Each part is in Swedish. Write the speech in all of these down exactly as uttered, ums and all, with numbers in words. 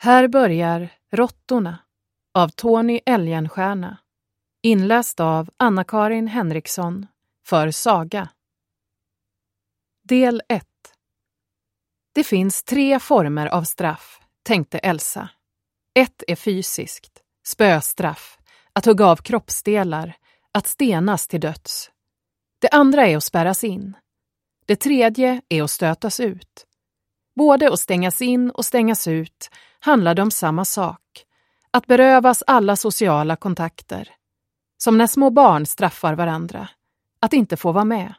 Här börjar Råttorna av Tony Elgenstierna, inläst av Anna-Karin Henriksson för Saga. Del ett. Det finns tre former av straff, tänkte Elsa. Ett är fysiskt, spöstraff, att hugga av kroppsdelar, att stenas till döds. Det andra är att spärras in. Det tredje är att stötas ut. Både att stängas in och stängas ut handlade om samma sak. Att berövas alla sociala kontakter. Som när små barn straffar varandra. Att inte få vara med.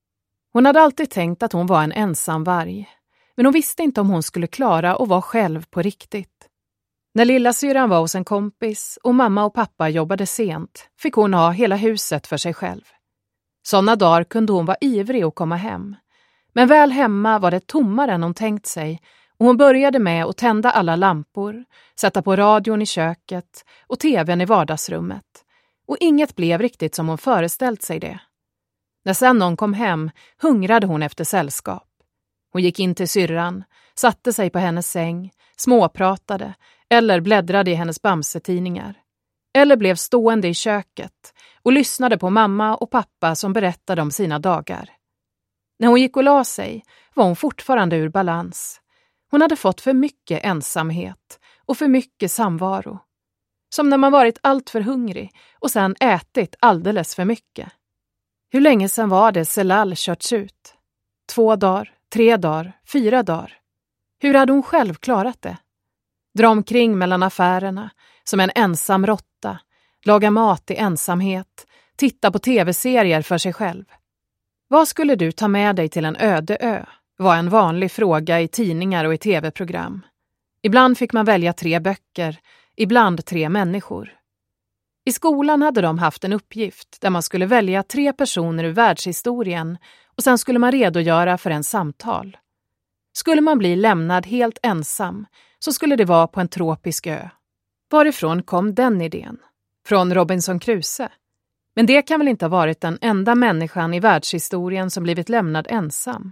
Hon hade alltid tänkt att hon var en ensam varg. Men hon visste inte om hon skulle klara att vara själv på riktigt. När lilla syran var hos en kompis och mamma och pappa jobbade sent fick hon ha hela huset för sig själv. Sådana dagar kunde hon vara ivrig att komma hem. Men väl hemma var det tommare än hon tänkt sig och hon började med att tända alla lampor, sätta på radion i köket och tvn i vardagsrummet. Och inget blev riktigt som hon föreställt sig det. När sen någon kom hem hungrade hon efter sällskap. Hon gick in till syrran, satte sig på hennes säng, småpratade eller bläddrade i hennes bamsetidningar. Eller blev stående i köket och lyssnade på mamma och pappa som berättade om sina dagar. När hon gick och la sig var hon fortfarande ur balans. Hon hade fått för mycket ensamhet och för mycket samvaro. Som när man varit allt för hungrig och sen ätit alldeles för mycket. Hur länge sedan var det Celal körts ut? Två dagar, tre dagar, fyra dagar. Hur hade hon själv klarat det? Dra omkring mellan affärerna som en ensam råtta, laga mat i ensamhet, titta på tv-serier för sig själv. Vad skulle du ta med dig till en öde ö? Var en vanlig fråga i tidningar och i tv-program. Ibland fick man välja tre böcker, ibland tre människor. I skolan hade de haft en uppgift där man skulle välja tre personer ur världshistorien och sen skulle man redogöra för en samtal. Skulle man bli lämnad helt ensam så skulle det vara på en tropisk ö. Varifrån kom den idén? Från Robinson Crusoe? Men det kan väl inte ha varit den enda människan i världshistorien som blivit lämnad ensam.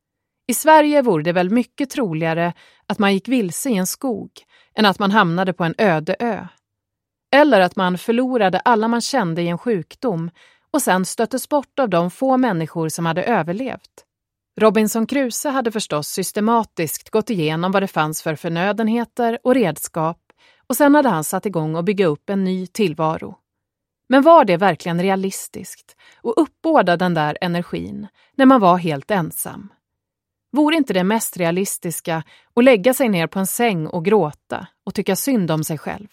I Sverige vore det väl mycket troligare att man gick vilse i en skog än att man hamnade på en öde ö. Eller att man förlorade alla man kände i en sjukdom och sen stöttes bort av de få människor som hade överlevt. Robinson Crusoe hade förstås systematiskt gått igenom vad det fanns för förnödenheter och redskap och sen hade han satt igång och bygga upp en ny tillvaro. Men var det verkligen realistiskt och uppbåda den där energin när man var helt ensam? Vore inte det mest realistiska att lägga sig ner på en säng och gråta och tycka synd om sig själv?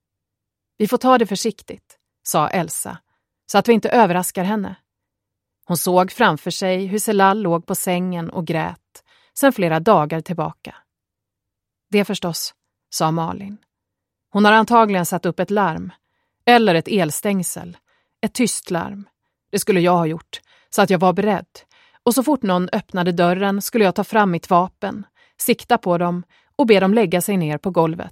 Vi får ta det försiktigt, sa Elsa, så att vi inte överraskar henne. Hon såg framför sig hur Celal låg på sängen och grät sedan flera dagar tillbaka. Det förstås, sa Malin. Hon har antagligen satt upp ett larm. Eller ett elstängsel. Ett tyst larm. Det skulle jag ha gjort, så att jag var beredd. Och så fort någon öppnade dörren skulle jag ta fram mitt vapen, sikta på dem och be dem lägga sig ner på golvet.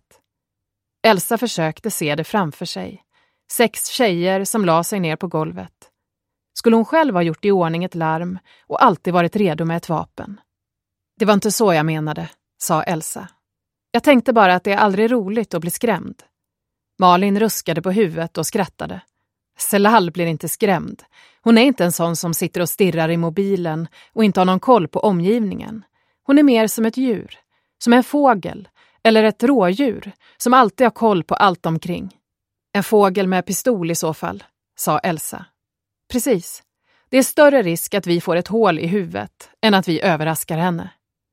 Elsa försökte se det framför sig. Sex tjejer som la sig ner på golvet. Skulle hon själv ha gjort i ordning ett larm och alltid varit redo med ett vapen? Det var inte så jag menade, sa Elsa. Jag tänkte bara att det är aldrig roligt att bli skrämd. Malin ruskade på huvudet och skrattade. Celal blir inte skrämd. Hon är inte en sån som sitter och stirrar i mobilen och inte har någon koll på omgivningen. Hon är mer som ett djur, som en fågel eller ett rådjur som alltid har koll på allt omkring. En fågel med pistol i så fall, sa Elsa. Precis. Det är större risk att vi får ett hål i huvudet än att vi överraskar henne.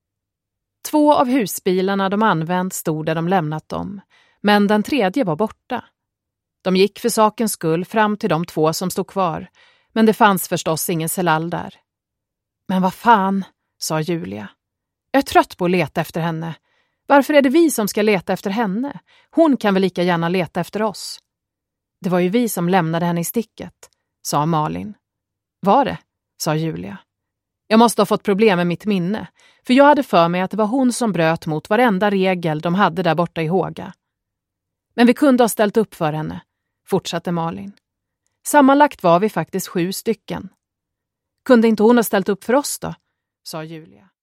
Två av husbilarna de använt stod där de lämnat dem. Men den tredje var borta. De gick för sakens skull fram till de två som stod kvar, men det fanns förstås ingen Celal där. Men vad fan, sa Julia. Jag är trött på att leta efter henne. Varför är det vi som ska leta efter henne? Hon kan väl lika gärna leta efter oss. Det var ju vi som lämnade henne i sticket, sa Malin. Var det, sa Julia. Jag måste ha fått problem med mitt minne, för jag hade för mig att det var hon som bröt mot varenda regel de hade där borta i Håga. Men vi kunde ha ställt upp för henne, fortsatte Malin. Sammanlagt var vi faktiskt sju stycken. Kunde inte hon ha ställt upp för oss då, sa Julia.